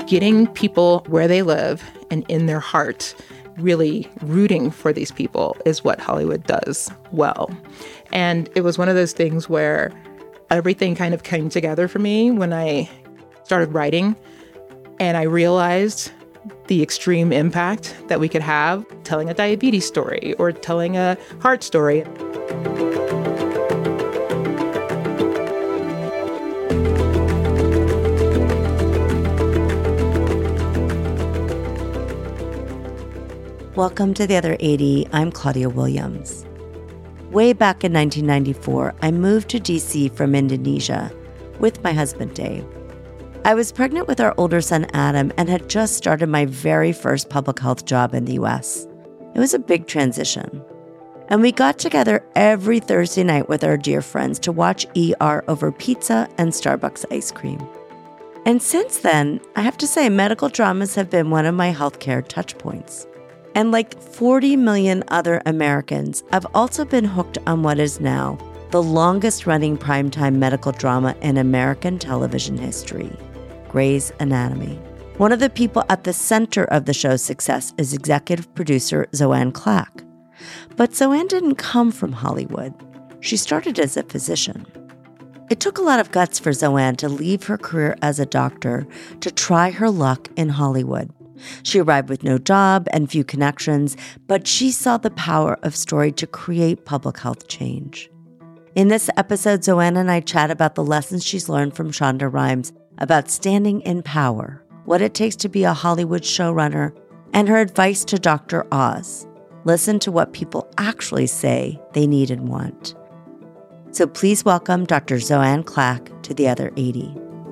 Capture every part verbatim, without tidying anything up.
getting people where they live and in their heart, really rooting for these people is what Hollywood does well. And it was one of those things where everything kind of came together for me when I started writing, and I realized the extreme impact that we could have telling a diabetes story or telling a heart story. Welcome to The Other eighty. I'm Claudia Williams. Way back in nineteen ninety-four, I moved to D C from Indonesia with my husband, Dave. I was pregnant with our older son, Adam, and had just started my very first public health job in the U S. It was a big transition. And we got together every Thursday night with our dear friends to watch E R over pizza and Starbucks ice cream. And since then, I have to say, medical dramas have been one of my healthcare touchpoints. And like forty million other Americans, I've also been hooked on what is now the longest-running primetime medical drama in American television history, Grey's Anatomy. One of the people at the center of the show's success is executive producer Zoanne Clack. But Zoanne didn't come from Hollywood. She started as a physician. It took a lot of guts for Zoanne to leave her career as a doctor to try her luck in Hollywood. She arrived with no job and few connections, but she saw the power of story to create public health change. In this episode, Zoanne and I chat about the lessons she's learned from Shonda Rhimes about standing in power, what it takes to be a Hollywood showrunner, and her advice to Doctor Oz. Listen to what people actually say they need and want. So please welcome Doctor Zoanne Clack to The Other eighty.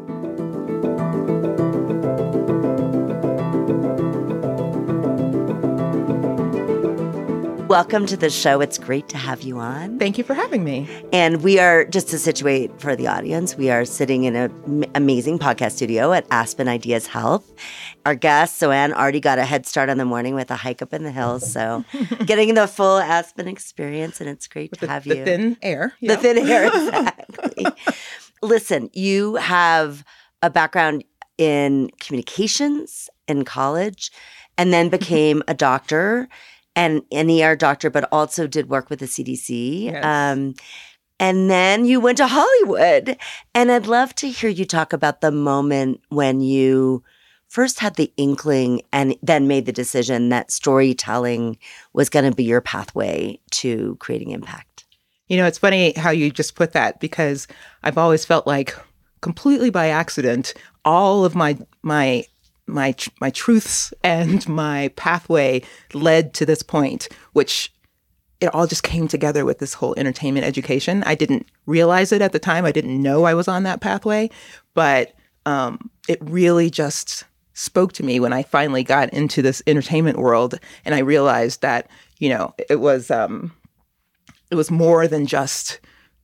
Welcome to the show. It's great to have you on. Thank you for having me. And we are, just to situate for the audience, we are sitting in an amazing podcast studio at Aspen Ideas Health. Our guest, Zoanne, already got a head start on the morning with a hike up in the hills. So getting the full Aspen experience, and it's great with to the, have the you. The thin air. The know? thin air, exactly. Listen, you have a background in communications in college and then became a doctor. And an E R doctor, but also did work with the C D C. Yes. Um, and then you went to Hollywood. And I'd love to hear you talk about the moment when you first had the inkling and then made the decision that storytelling was going to be your pathway to creating impact. You know, it's funny how you just put that, because I've always felt like completely by accident, all of my my my my truths and my pathway led to this point, which it all just came together with this whole entertainment education. I didn't realize it at the time. I didn't know I was on that pathway, but um, it really just spoke to me when I finally got into this entertainment world, and I realized that, you know, it was um, it was more than just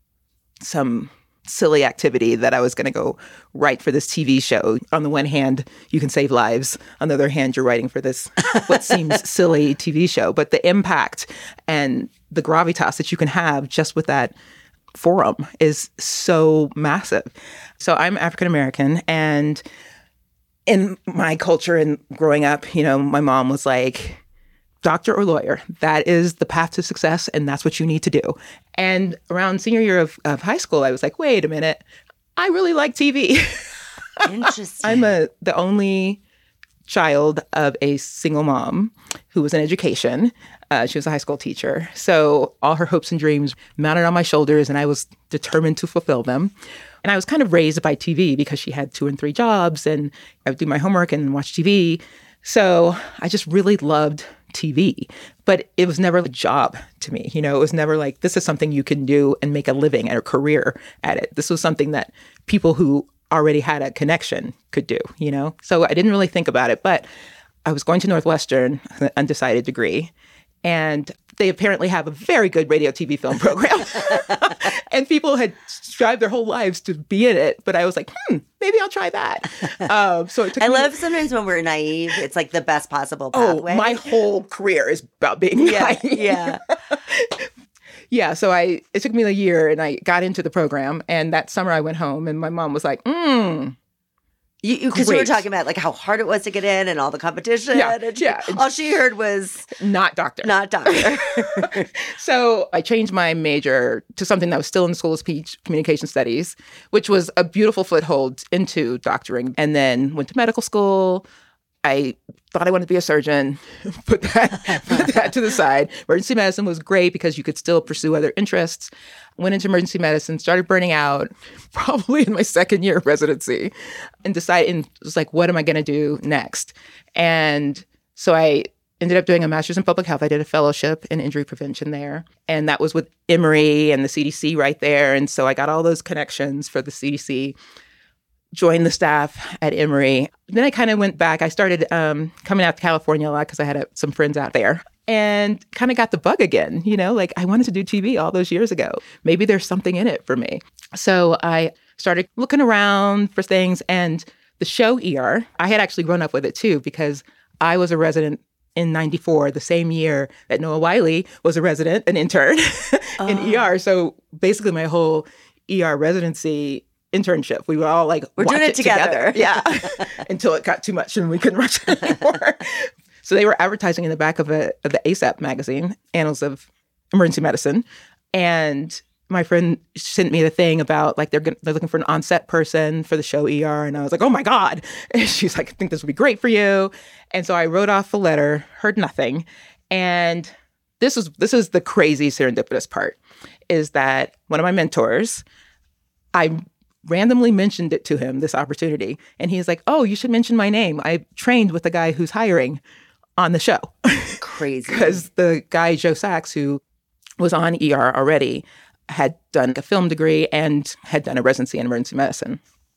some silly activity that I was going to go write for this T V show. On the one hand, you can save lives. On the other hand, you're writing for this what seems silly T V show. But the impact and the gravitas that you can have just with that forum is so massive. So I'm African American, and in my culture and growing up, you know, my mom was like, doctor or lawyer, that is the path to success, and that's what you need to do. And around senior year of, of high school, I was like, wait a minute, I really like T V. Interesting. I'm a the only child of a single mom who was in education. Uh, she was a high school teacher. So all her hopes and dreams mounted on my shoulders, and I was determined to fulfill them. And I was kind of raised by T V because she had two and three jobs, and I would do my homework and watch T V. So I just really loved T V, but it was never a job to me. You know, it was never like, this is something you can do and make a living and a career at it. This was something that people who already had a connection could do, you know? So I didn't really think about it, but I was going to Northwestern, an undecided degree, and they apparently have a very good radio, T V, film program. And people had strived their whole lives to be in it. But I was like, hmm, maybe I'll try that. Um, so it took I me- love sometimes when we're naive, it's like the best possible pathway. Oh, my whole career is about being yeah, naive. Yeah. Yeah, so I it took me a year, and I got into the program. And that summer I went home, and my mom was like, hmm, Because you, you were Great. talking about like how hard it was to get in and all the competition. Yeah, and she, yeah. all she heard was Not doctor. not doctor. So I changed my major to something that was still in the School of Speech Communication Studies, which was a beautiful foothold into doctoring. And then went to medical school. I thought I wanted to be a surgeon, put that, put that to the side. Emergency medicine was great because you could still pursue other interests. Went into emergency medicine, started burning out probably in my second year of residency, and decided, and was like, what am I going to do next? And so I ended up doing a master's in public health. I did a fellowship in injury prevention there. And that was with Emory and the C D C right there. And so I got all those connections for the C D C. Joined the staff at Emory. Then I kind of went back. I started um, coming out to California a lot because I had uh, some friends out there and kind of got the bug again. You know, like I wanted to do T V all those years ago. Maybe there's something in it for me. So I started looking around for things, and the show E R, I had actually grown up with it too because I was a resident in ninety-four, the same year that Noah Wiley was a resident, an intern in oh. E R. So basically my whole E R residency internship. We were all like, we're doing it, it together. together. Yeah. Until it got too much and we couldn't watch it anymore. So they were advertising in the back of, a, of the ASAP magazine, Annals of Emergency Medicine. And my friend sent me the thing about like, they're gonna, they're looking for an on-set person for the show E R. And I was like, oh my God. And she's like, I think this would be great for you. And so I wrote off a letter, heard nothing. And this is, this is the crazy serendipitous part, is that one of my mentors, I randomly mentioned it to him, this opportunity. And he's like, oh, you should mention my name. I trained with the guy who's hiring on the show. Crazy. Because the guy, Joe Sachs, who was on E R already, had done a film degree and had done a residency in emergency medicine.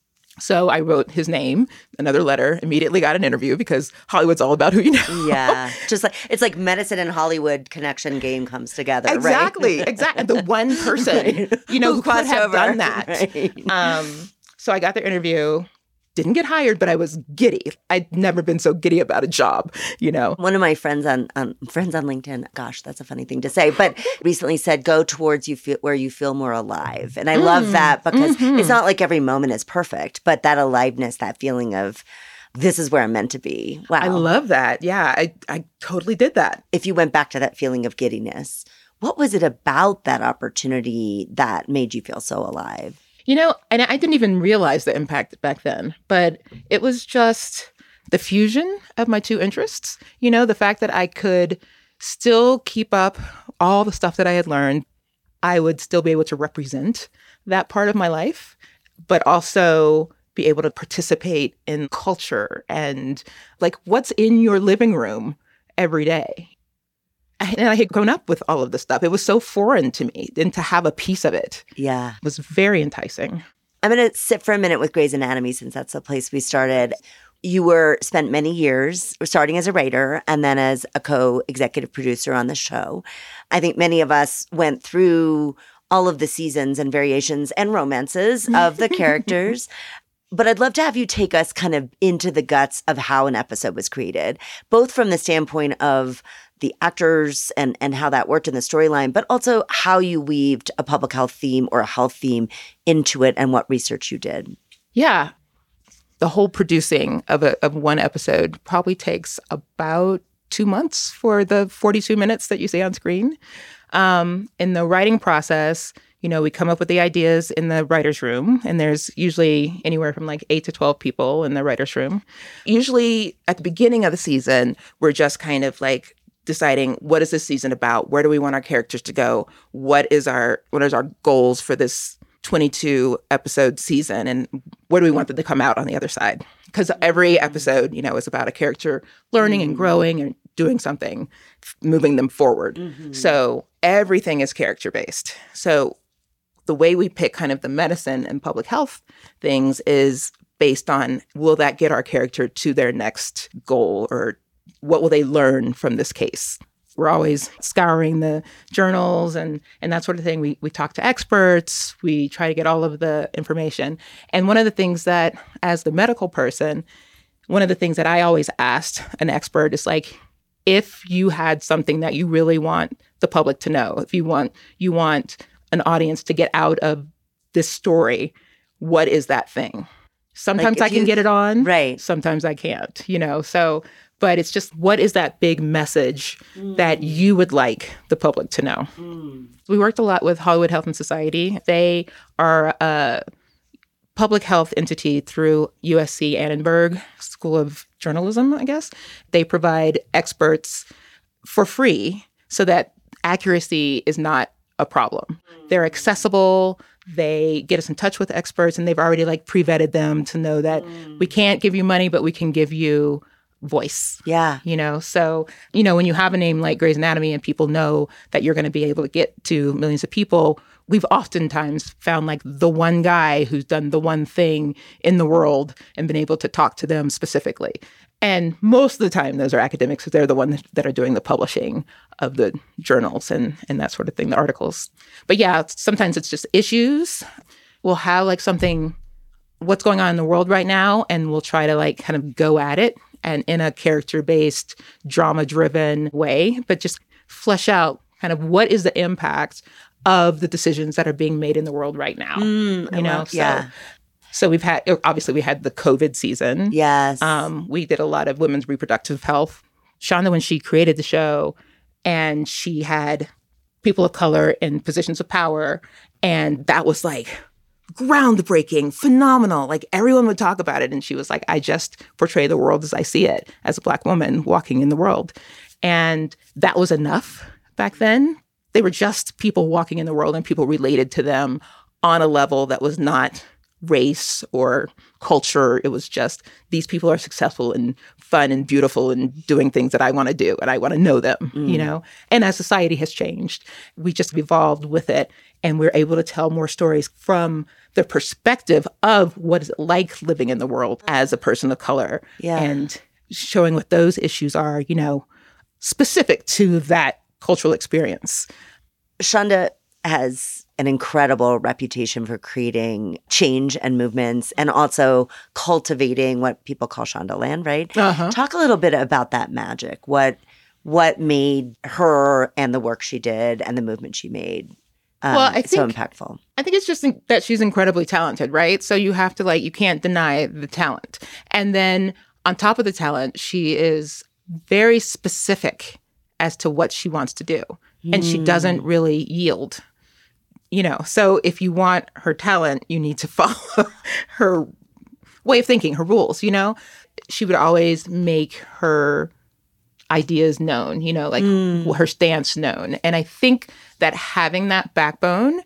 So I wrote his name, another letter, immediately got an interview because Hollywood's all about who you know. Yeah. Just like, it's like medicine and Hollywood connection game comes together, exactly, right? Exactly. The one person, right. you know, who, who could have over. done that. Right. Um, so I got the interview, didn't get hired, but I was giddy. I'd never been so giddy about a job, you know. One of my friends on um, friends on LinkedIn, gosh, that's a funny thing to say, but recently said, go towards you feel, where you feel more alive. And I mm, love that because mm-hmm. it's not like every moment is perfect, but that aliveness, that feeling of this is where I'm meant to be. Wow. I love that. Yeah, I, I totally did that. If you went back to that feeling of giddiness, what was it about that opportunity that made you feel so alive? You know, and I didn't even realize the impact back then, but it was just the fusion of my two interests. You know, the fact that I could still keep up all the stuff that I had learned. I would still be able to represent that part of my life, but also be able to participate in culture and like what's in your living room every day. And I had grown up with all of this stuff. It was so foreign to me. And to have a piece of it yeah. was very enticing. I'm going to sit for a minute with Grey's Anatomy since that's the place we started. You were spent many years starting as a writer and then as a co-executive producer on the show. I think many of us went through all of the seasons and variations and romances of the characters. But I'd love to have you take us kind of into the guts of how an episode was created, both from the standpoint of the actors and, and how that worked in the storyline, but also how you weaved a public health theme or a health theme into it and what research you did. Yeah. The whole producing of a, of one episode probably takes about two months for the forty-two minutes that you see on screen. Um, in the writing process, you know, we come up with the ideas in the writer's room, and there's usually anywhere from like eight to twelve people in the writer's room. Usually at the beginning of the season, we're just kind of like deciding what is this season about? Where do we want our characters to go? What is our what is our goals for this twenty-two episode season? And where do we want them to come out on the other side? Because every episode, you know, is about a character learning and growing and doing something, moving them forward. Mm-hmm. So everything is character based. So the way we pick kind of the medicine and public health things is based on, will that get our character to their next goal, or what will they learn from this case? We're always scouring the journals and and that sort of thing. We we talk to experts. We try to get all of the information. And one of the things that, as the medical person, one of the things that I always asked an expert is like, if you had something that you really want the public to know, if you want you want an audience to get out of this story, what is that thing? Sometimes Like, I can you, get it on. Right. Sometimes I can't, you know. So, but it's just, what is that big message mm. that you would like the public to know? Mm. We worked a lot with Hollywood Health and Society. They are a public health entity through U S C Annenberg School of Journalism, I guess. They provide experts for free so that accuracy is not a problem. Mm. They're accessible. They get us in touch with experts, and they've already like pre-vetted them to know that mm. we can't give you money, but we can give you voice. Yeah. You know, so, you know, when you have a name like Grey's Anatomy and people know that you're going to be able to get to millions of people, we've oftentimes found like the one guy who's done the one thing in the world and been able to talk to them specifically. And most of the time, those are academics. They're the ones that are doing the publishing of the journals and, and that sort of thing, the articles. But yeah, sometimes it's just issues. We'll have like something, what's going on in the world right now, and we'll try to like kind of go at it and in a character-based, drama-driven way, but just flesh out kind of what is the impact of the decisions that are being made in the world right now. Mm, you know, well, so, yeah. So we've had, obviously we had the COVID season. Yes. Um, we did a lot of women's reproductive health. Shonda, when she created the show, and she had people of color in positions of power, and that was like groundbreaking, phenomenal. Like everyone would talk about it. And she was like, I just portray the world as I see it, as a Black woman walking in the world. And that was enough back then. They were just people walking in the world, and people related to them on a level that was not race or culture. It was just, these people are successful and fun and beautiful and doing things that I want to do, and I want to know them, mm. you know? And as society has changed, we just evolved with it, and we're able to tell more stories from the perspective of what is it like living in the world as a person of color, yeah. and showing what those issues are, you know, specific to that cultural experience. Shonda has an incredible reputation for creating change and movements, and also cultivating what people call Shondaland, right? Uh-huh. Talk a little bit about that magic. What what made her and the work she did and the movement she made um, well, I think, so impactful? I think it's just in- that she's incredibly talented, right? So you have to like, you can't deny the talent. And then on top of the talent, she is very specific as to what she wants to do. And she doesn't really yield, you know. So if you want her talent, you need to follow her way of thinking, her rules, you know. She would always make her ideas known, you know, like mm. her stance known. And I think that having that backbone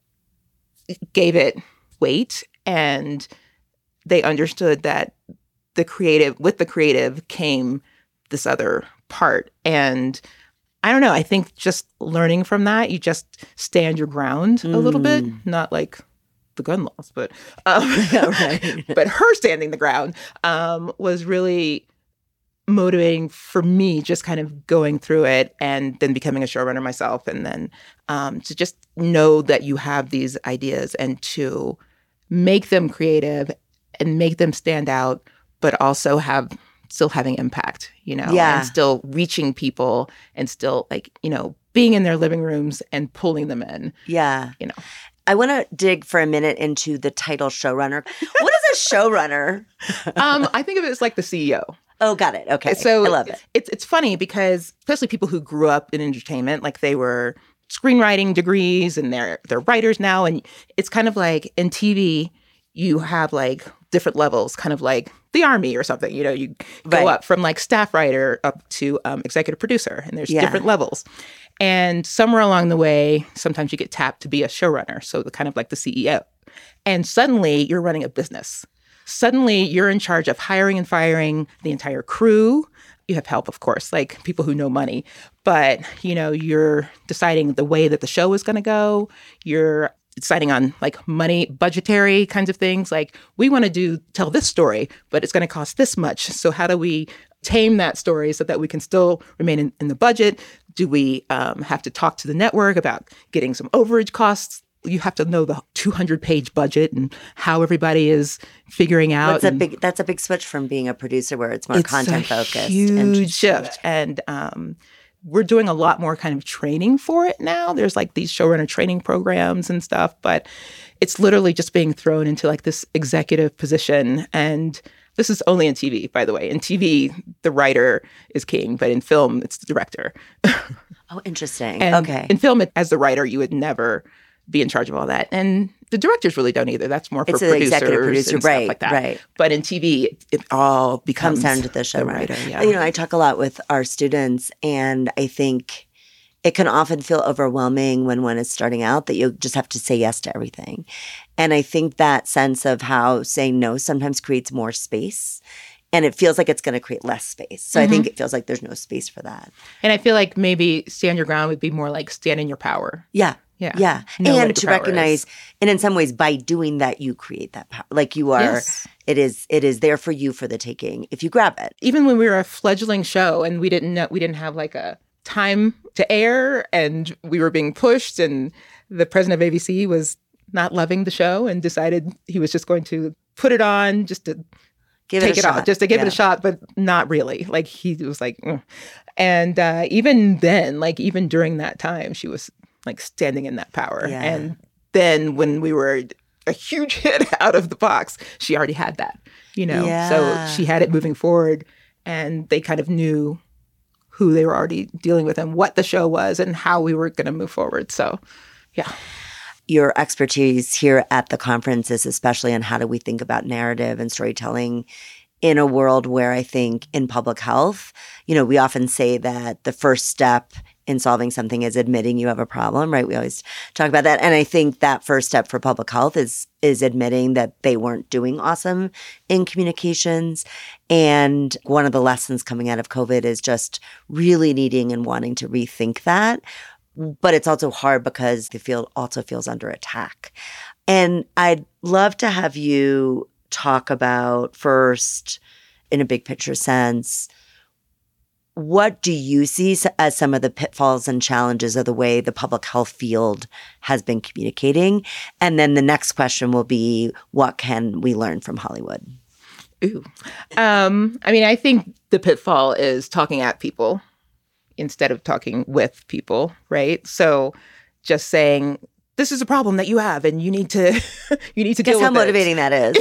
gave it weight, and they understood that the creative, with the creative came this other part. And I don't know. I think just learning from that, you just stand your ground mm. a little bit, not like the gun laws, but um, yeah, right. but her standing the ground um, was really motivating for me, just kind of going through it and then becoming a showrunner myself. And then um, to just know that you have these ideas and to make them creative and make them stand out, but also have still having impact, you know, yeah. and still reaching people and still like, you know, being in their living rooms and pulling them in. Yeah. You know, I want to dig for a minute into the title showrunner. What is a showrunner? um, I think of it as like the C E O. Oh, got it. Okay. So I love it. It's, it's funny because especially people who grew up in entertainment, like they were screenwriting degrees and they're, they're writers now. And it's kind of like in T V, you have like different levels, kind of like the Army or something. You know, you go right. up from like staff writer up to um, executive producer, and there's yeah. different levels. And somewhere along the way, sometimes you get tapped to be a showrunner, so the kind of like the C E O. And suddenly you're running a business. Suddenly you're in charge of hiring and firing the entire crew. You have help, of course, like people who know money. But, you know, you're deciding the way that the show is going to go. You're deciding on like money, budgetary kinds of things. Like, we want to do tell this story, but it's going to cost this much. So how do we tame that story so that we can still remain in, in the budget? Do we um, have to talk to the network about getting some overage costs? You have to know the two hundred page budget and how everybody is figuring out. That's a big. That's a big switch from being a producer where it's more it's content a focused. Huge and shift, and um, we're doing a lot more kind of training for it now. There's like these showrunner training programs and stuff, but it's literally just being thrown into like this executive position. And this is only in T V, by the way. In T V, the writer is king, but in film, it's the director. Oh, interesting. And okay. in film, as the writer, you would never be in charge of all that. And the directors really don't either. That's more for it's producers an executive producer, and right, stuff like that. Right. But in T V, it, it all becomes comes down to the showrunner. writer. Yeah. You know, I talk a lot with our students, and I think it can often feel overwhelming when one is starting out that you just have to say yes to everything. And I think that sense of how saying no sometimes creates more space. And it feels like it's going to create less space. So mm-hmm. I think it feels like there's no space for that. And I feel like maybe stand your ground would be more like stand in your power. Yeah. Yeah. Yeah. Know and to recognize, is. and in some ways, by doing that, you create that power. Like you are, yes. it is it is there for you for the taking if you grab it. Even when we were a fledgling show and we didn't know, we didn't have like a time to air and we were being pushed and the president of A B C was not loving the show and decided he was just going to put it on just to give take it, it off, just to give yeah. it a shot, but not really. Like he was like, mm. and uh, even then, like even during that time, she was like standing in that power. Yeah. And then when we were a huge hit out of the box, she already had that, you know? Yeah. So she had it moving forward and they kind of knew who they were already dealing with and what the show was and how we were going to move forward. So, yeah. Your expertise here at the conference is especially on how do we think about narrative and storytelling in a world where I think in public health, you know, we often say that the first step in solving something is admitting you have a problem, right? We always talk about that. And I think that first step for public health is is admitting that they weren't doing awesome in communications. And one of the lessons coming out of COVID is just really needing and wanting to rethink that. But it's also hard because the field also feels under attack. And I'd love to have you talk about first, in a big picture sense, what do you see as some of the pitfalls and challenges of the way the public health field has been communicating? And then the next question will be, what can we learn from Hollywood? Ooh. Um, I mean, I think the pitfall is talking at people instead of talking with people, right? So just saying, this is a problem that you have and you need to you need to deal Guess with how motivating it. that is.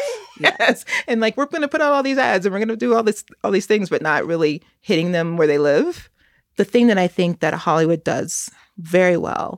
Yes. And like, we're going to put out all these ads and we're going to do all this, all these things, but not really hitting them where they live. The thing that I think that Hollywood does very well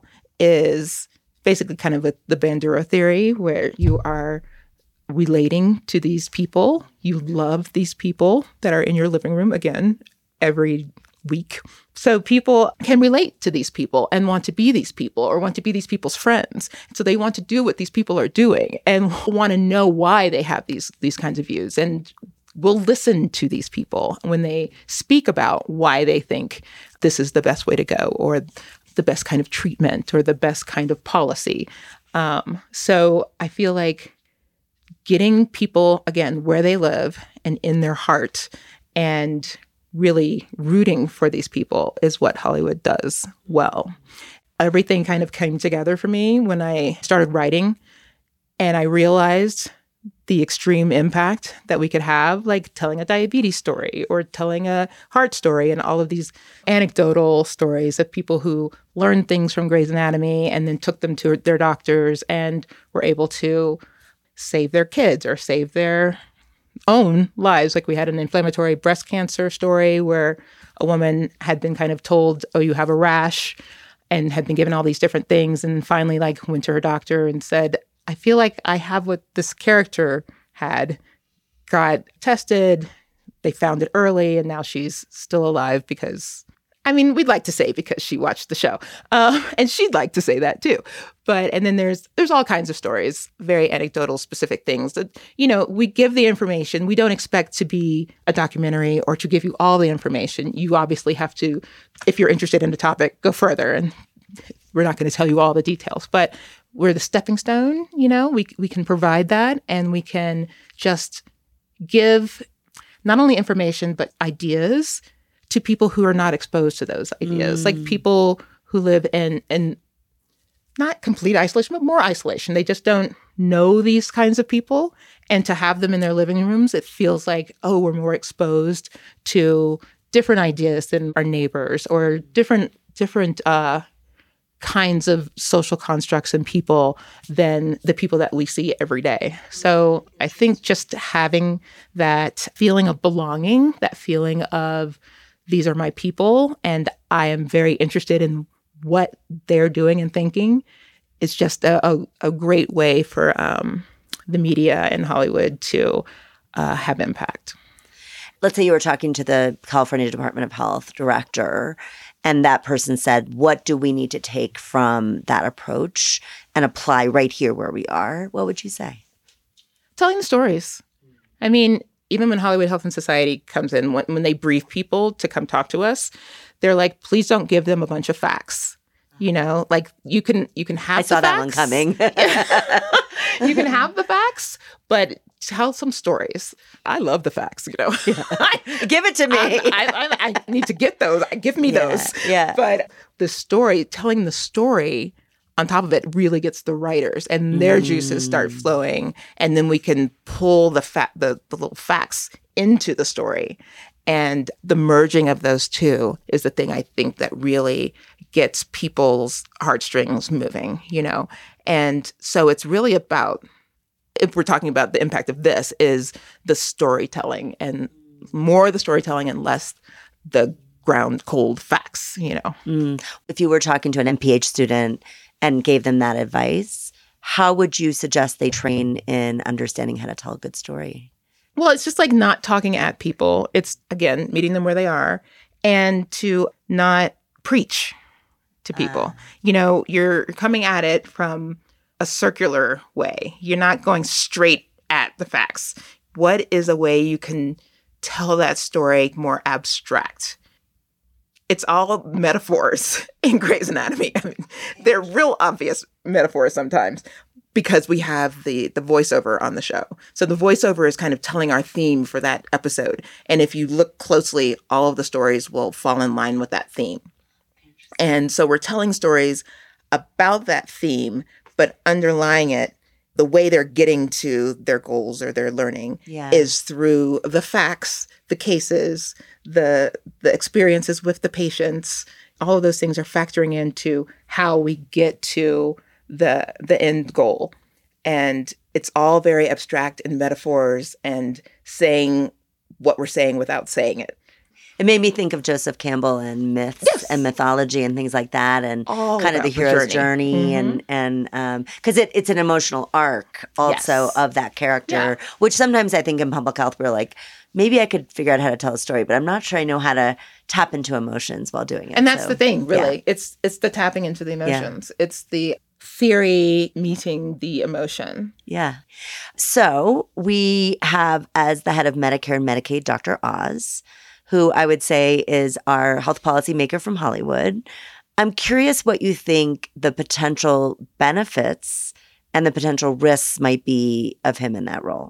is basically kind of with the Bandura theory, where you are relating to these people. You love these people that are in your living room, again, every week. So people can relate to these people and want to be these people or want to be these people's friends. So they want to do what these people are doing and want to know why they have these these kinds of views. And we'll listen to these people when they speak about why they think this is the best way to go or the best kind of treatment or the best kind of policy. Um, so I feel like getting people, again, where they live and in their heart and really rooting for these people is what Hollywood does well. Everything kind of came together for me when I started writing, and I realized the extreme impact that we could have, like telling a diabetes story or telling a heart story and all of these anecdotal stories of people who learned things from Grey's Anatomy and then took them to their doctors and were able to save their kids or save their own lives. Like we had an inflammatory breast cancer story where a woman had been kind of told, oh, you have a rash, and had been given all these different things. And finally, like went to her doctor and said, I feel like I have what this character had. Got tested. They found it early. And now she's still alive because, I mean, we'd like to say because she watched the show. Uh, and she'd like to say that too. But, and then there's there's all kinds of stories, very anecdotal, specific things that, you know, we give the information. We don't expect to be a documentary or to give you all the information. You obviously have to, if you're interested in the topic, go further. And we're not going to tell you all the details, but we're the stepping stone, you know, we we can provide that, and we can just give not only information, but ideas to people who are not exposed to those ideas, mm. like people who live in, in not complete isolation, but more isolation. They just don't know these kinds of people. And to have them in their living rooms, it feels like, oh, we're more exposed to different ideas than our neighbors or different, different uh, kinds of social constructs and people than the people that we see every day. So I think just having that feeling of belonging, that feeling of these are my people and I am very interested in what they're doing and thinking is just a, a, a great way for um, the media in Hollywood to uh, have impact. Let's say you were talking to the California Department of Health director, and that person said, what do we need to take from that approach and apply right here where we are? What would you say? Telling the stories. I mean, even when Hollywood Health and Society comes in, when, when they brief people to come talk to us, they're like, please don't give them a bunch of facts. You know, like you can you can have I the saw facts. that one coming. You can have the facts, but tell some stories. I love the facts, you know. Yeah. Give it to me. I, I, I, I need to get those. Give me yeah, those. Yeah. But the story, telling the story on top of it really gets the writers and their mm. juices start flowing. And then we can pull the fa- the, the little facts into the story. And the merging of those two is the thing I think that really gets people's heartstrings moving, you know? And so it's really about, if we're talking about the impact of this, is the storytelling and more the storytelling and less the ground cold facts, you know? Mm. If you were talking to an M P H student and gave them that advice, how would you suggest they train in understanding how to tell a good story? Well, it's just like not talking at people. It's, again, meeting them where they are and to not preach to people. Uh. You know, you're coming at it from a circular way. You're not going straight at the facts. What is a way you can tell that story more abstract? It's all metaphors in Grey's Anatomy. I mean, they're real obvious metaphors sometimes, because we have the the voiceover on the show. So the voiceover is kind of telling our theme for that episode. And if you look closely, all of the stories will fall in line with that theme. And so we're telling stories about that theme, but underlying it, the way they're getting to their goals or their learning yeah. is through the facts, the cases, the the experiences with the patients. All of those things are factoring into how we get to the the end goal. And it's all very abstract in metaphors and saying what we're saying without saying it. It made me think of Joseph Campbell and myths yes. and mythology and things like that, and all kind of the hero's the journey, journey mm-hmm. and and because um, it, it's an emotional arc also yes. of that character, yeah. which sometimes I think in public health we're like, maybe I could figure out how to tell a story, but I'm not sure I know how to tap into emotions while doing it. And that's so, the thing, really. Yeah. It's it's the tapping into the emotions. Yeah. It's the theory meeting the emotion. Yeah. So we have as the head of Medicare and Medicaid, Doctor Oz, who I would say is our health policy maker from Hollywood. I'm curious what you think the potential benefits and the potential risks might be of him in that role.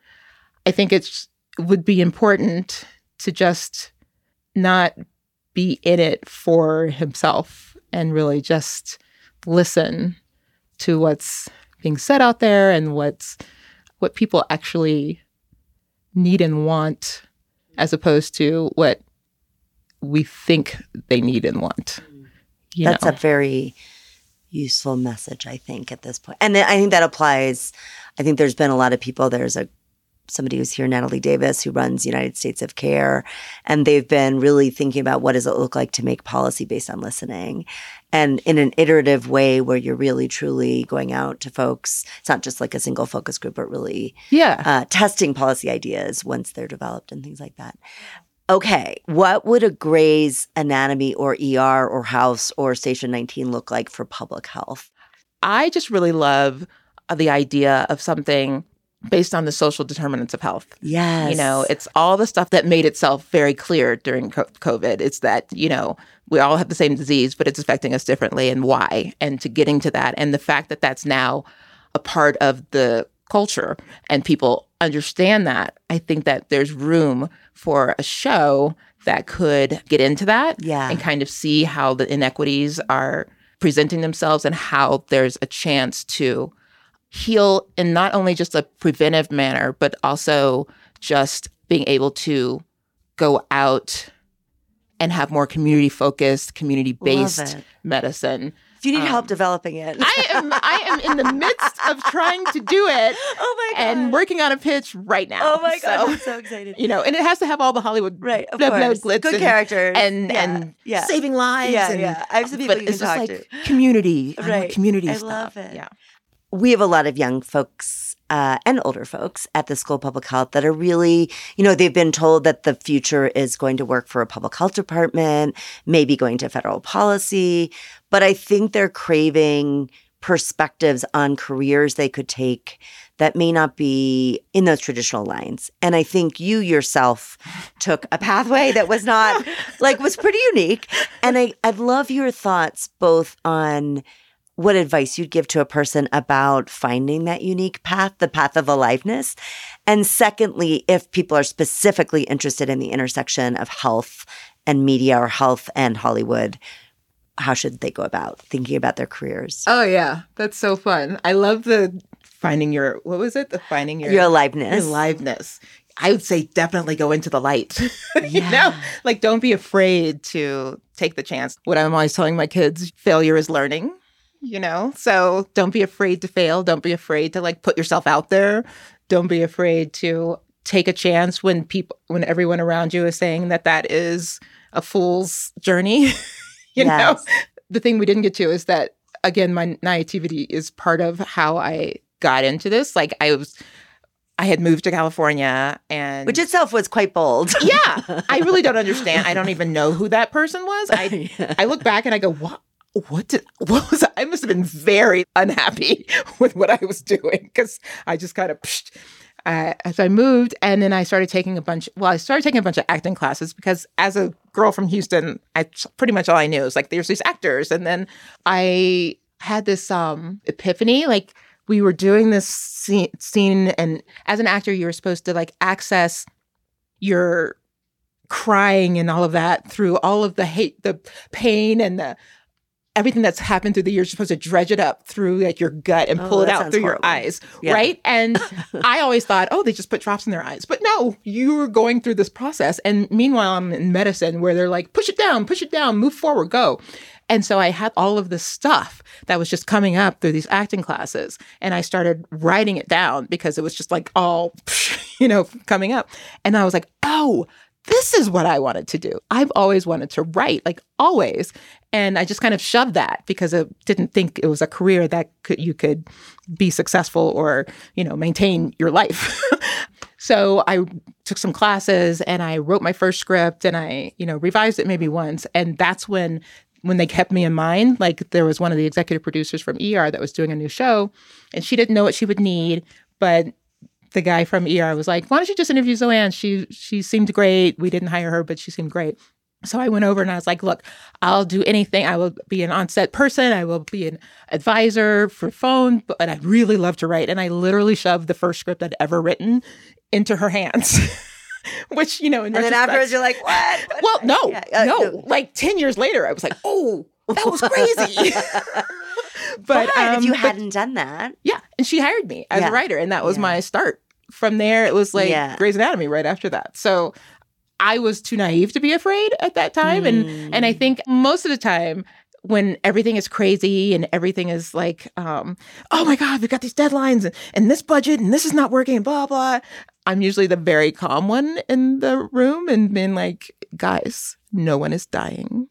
I think it's, it would be important to just not be in it for himself and really just listen to what's being said out there and what's what people actually need and want, as opposed to what we think they need and want. You That's know? a very useful message, I think, at this point. And I think that applies. I think there's been a lot of people. There's a somebody who's here, Natalie Davis, who runs United States of Care, and they've been really thinking about what does it look like to make policy based on listening, and in an iterative way where you're really truly going out to folks. It's not just like a single focus group, but really yeah. uh, testing policy ideas once they're developed and things like that. Okay, what would a Grey's Anatomy or E R or House or Station nineteen look like for public health? I just really love the idea of something based on the social determinants of health. Yes. You know, it's all the stuff that made itself very clear during COVID. It's that, you know, we all have the same disease, but it's affecting us differently, and why, and to getting to that. And the fact that that's now a part of the culture and people understand that, I think that there's room for a show that could get into that yeah. and kind of see how the inequities are presenting themselves and how there's a chance to heal in not only just a preventive manner, but also just being able to go out and have more community-focused, community-based medicine If you need Um, help developing it. I am I am in the midst of trying to do it. Oh my God. And working on a pitch right now. Oh my God, so, I'm so excited. You know, and it has to have all the Hollywood right, of blah, blah, course. glitz Good and, characters. and yeah. and yeah. saving lives. Yeah, and, yeah. I have some people but you can it's just talk like to. community. I Right. want community I stuff. love it. Yeah. We have a lot of young folks uh, and older folks at the School of Public Health that are really, you know, they've been told that the future is going to work for a public health department, maybe going to federal policy. But I think they're craving perspectives on careers they could take that may not be in those traditional lines. And I think you yourself took a pathway that was not, like, was pretty unique. And I, I'd love your thoughts both on what advice you'd give to a person about finding that unique path, the path of aliveness. And secondly, if people are specifically interested in the intersection of health and media or health and Hollywood, how should they go about thinking about their careers? Oh, yeah. That's so fun. I love the finding your, what was it? The finding your, your aliveness. Your aliveness. I would say definitely go into the light. Yeah. You know, like don't be afraid to take the chance. What I'm always telling my kids, failure is learning. You know, so don't be afraid to fail. Don't be afraid to like put yourself out there. Don't be afraid to take a chance when people, when everyone around you is saying that that is a fool's journey. you yes. know, the thing we didn't get to is that, again, my naivety is part of how I got into this. Like I was, I had moved to California and. Which itself was quite bold. Yeah. I really don't understand. I don't even know who that person was. I, yeah. I look back and I go, what? What did, what was, I must have been very unhappy with what I was doing because I just kind of, psh, uh, as I moved and then I started taking a bunch, well, I started taking a bunch of acting classes because as a girl from Houston, I pretty much all I knew was like, there's these actors. And then I had this um, epiphany, like we were doing this scene, scene and as an actor, you were supposed to like access your crying and all of that through all of the hate, the pain and the, everything that's happened through the years, you're supposed to dredge it up through like your gut and pull oh, it out through horrible. your eyes, yeah. right? And I always thought, oh, they just put drops in their eyes. But no, you were going through this process. And meanwhile, I'm in medicine where they're like, push it down, push it down, move forward, go. And so I had all of this stuff that was just coming up through these acting classes. And I started writing it down because it was just like all, you know, coming up. And I was like, oh, this is what I wanted to do. I've always wanted to write, like always. And I just kind of shoved that because I didn't think it was a career that could, you could be successful or, you know, maintain your life. So I took some classes and I wrote my first script and I, you know, revised it maybe once. And that's when, when they kept me in mind, like there was one of the executive producers from E R that was doing a new show and she didn't know what she would need, but the guy from E R was like, why don't you just interview Zoanne? She she seemed great. We didn't hire her, but she seemed great. So I went over and I was like, look, I'll do anything. I will be an on-set person. I will be an advisor for phone, but I'd really love to write. And I literally shoved the first script I'd ever written into her hands. Which, you know, in and then afterwards you're like, what? what? Well, no, yeah. uh, no. no. Like ten years later, I was like, oh, that was crazy. But, but um, if you but, hadn't done that. Yeah. And she hired me as yeah. a writer. And that was yeah. my start. From there, it was like yeah. Grey's Anatomy right after that. So I was too naive to be afraid at that time. Mm. And and I think most of the time when everything is crazy and everything is like, um, oh my God, we've got these deadlines and, and this budget and this is not working and blah, blah. I'm usually the very calm one in the room and being like, guys, no one is dying.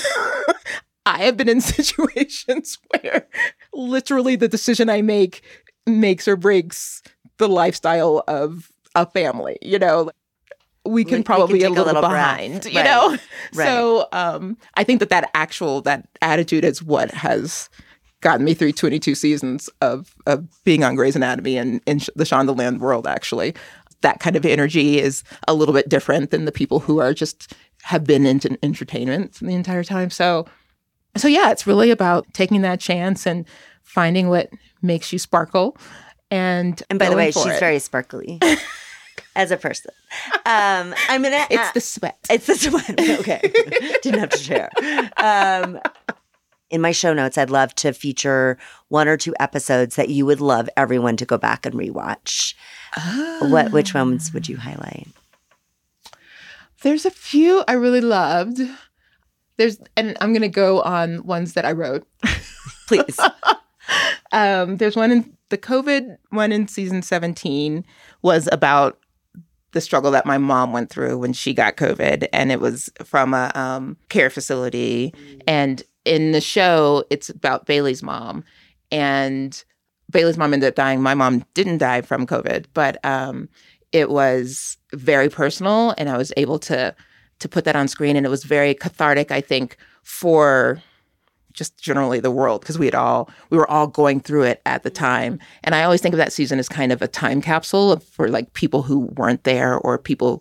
I have been in situations where literally the decision I make makes or breaks the lifestyle of a family, you know. We can we, probably we be can a little behind, breath. you right. know? Right. So um, I think that that actual, that attitude is what has gotten me through twenty-two seasons of, of being on Grey's Anatomy and in the Shondaland world, actually. That kind of energy is a little bit different than the people who are just have been into entertainment the entire time. So, so yeah, it's really about taking that chance and finding what makes you sparkle. And, and by the way, she's it. very sparkly. As a person. Um, I'm gonna. Uh, it's the sweat. It's the sweat. Okay. Didn't have to share. Um, in my show notes, I'd love to feature one or two episodes that you would love everyone to go back and rewatch. Oh. What? Which ones would you highlight? There's a few I really loved. There's, and I'm going to go on ones that I wrote. please. um, there's one in the COVID one in season seventeen was about the struggle that my mom went through when she got COVID, and it was from a um, care facility. And in the show, it's about Bailey's mom, and Bailey's mom ended up dying. My mom didn't die from COVID, but um, it was very personal, and I was able to to put that on screen, and it was very cathartic, I think, for just generally the world, because we had all we were all going through it at the time. And I always think of that season as kind of a time capsule for like people who weren't there, or people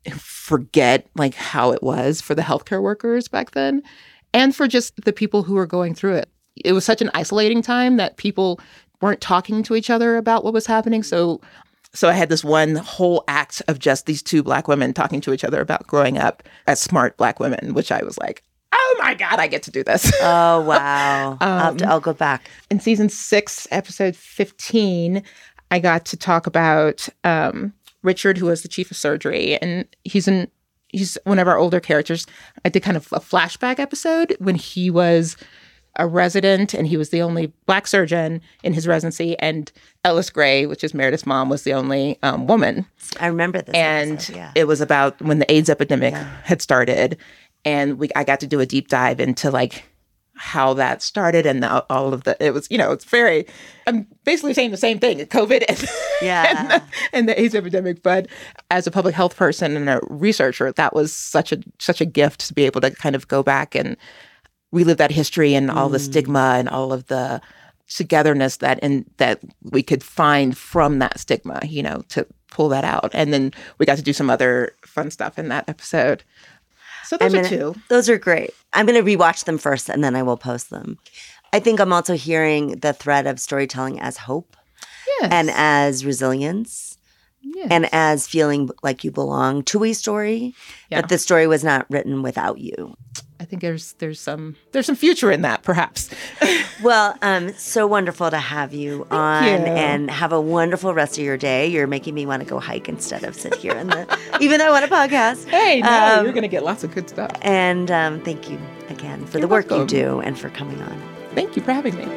forget like how it was for the healthcare workers back then, and for just the people who were going through it. It was such an isolating time that people weren't talking to each other about what was happening. So so I had this one whole act of just these two Black women talking to each other about growing up as smart Black women, which I was like, oh my God, I get to do this. Oh, wow. um, I'll, have to, I'll go back. In season six, episode fifteen, I got to talk about um, Richard, who was the chief of surgery. And he's in, he's one of our older characters. I did kind of a flashback episode when he was a resident, and he was the only Black surgeon in his residency. And Ellis Gray, which is Meredith's mom, was the only um, woman. I remember this And episode, yeah. It was about when the AIDS epidemic Yeah. had started. And we, I got to do a deep dive into like how that started and the, all of the, it was, you know, it's very, I'm basically saying the same thing, COVID and, Yeah. and, the, and the AIDS epidemic. But as a public health person and a researcher, that was such a, such a gift to be able to kind of go back and relive that history and all mm. the stigma and all of the togetherness that, and that we could find from that stigma, you know, to pull that out. And then we got to do some other fun stuff in that episode. So those gonna, are two. Those are great. I'm going to rewatch them first, and then I will post them. I think I'm also hearing the thread of storytelling as hope, yes. and as resilience, yes. and as feeling like you belong to a story, yeah. but the story was not written without you. I think there's there's some there's some future in that, perhaps. Well, um, so wonderful to have you on, you. and have a wonderful rest of your day. You're making me want to go hike instead of sit here in the, even though I want a podcast. Hey, no, um, you're going to get lots of good stuff. And um, thank you again for You're the work welcome. you do and for coming on. Thank you for having me.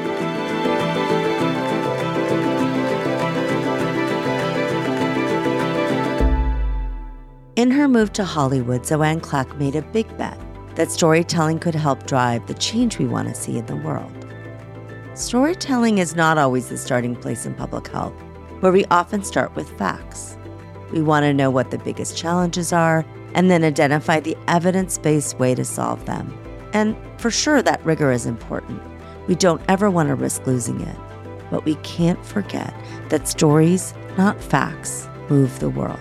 In her move to Hollywood, Zoanne Clack made a big bet that storytelling could help drive the change we want to see in the world. Storytelling is not always the starting place in public health, where we often start with facts. We want to know what the biggest challenges are, and then identify the evidence-based way to solve them. And for sure, that rigor is important. We don't ever want to risk losing it. But we can't forget that stories, not facts, move the world.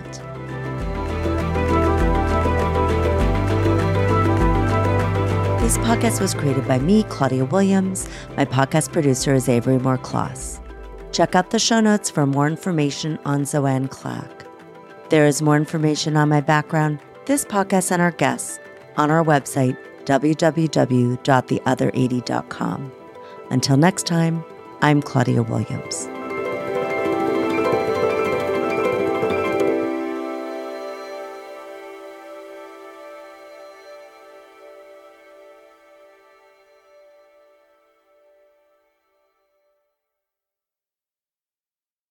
This podcast was created by me, Claudia Williams. My podcast producer is Avery Moore-Kloss. Check out the show notes for more information on Zoanne Clack. There is more information on my background, this podcast, and our guests on our website, w w w dot the other eighty dot com. Until next time, I'm Claudia Williams.